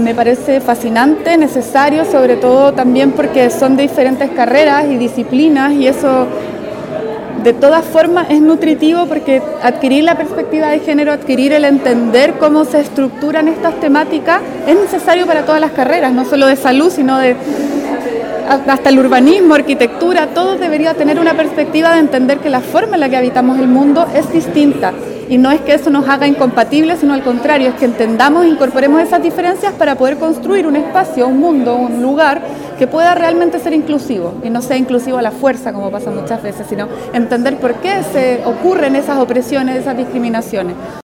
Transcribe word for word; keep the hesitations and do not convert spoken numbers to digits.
me parece fascinante, necesario, sobre todo también porque son de diferentes carreras y disciplinas, y eso de todas formas es nutritivo, porque adquirir la perspectiva de género, adquirir el entender cómo se estructuran estas temáticas es necesario para todas las carreras, no solo de salud, sino de hasta el urbanismo, arquitectura. Todo debería tener una perspectiva de entender que la forma en la que habitamos el mundo es distinta, y no es que eso nos haga incompatibles, sino al contrario, es que entendamos e incorporemos esas diferencias para poder construir un espacio, un mundo, un lugar que pueda realmente ser inclusivo, y no sea inclusivo a la fuerza como pasa muchas veces, sino entender por qué se ocurren esas opresiones, esas discriminaciones.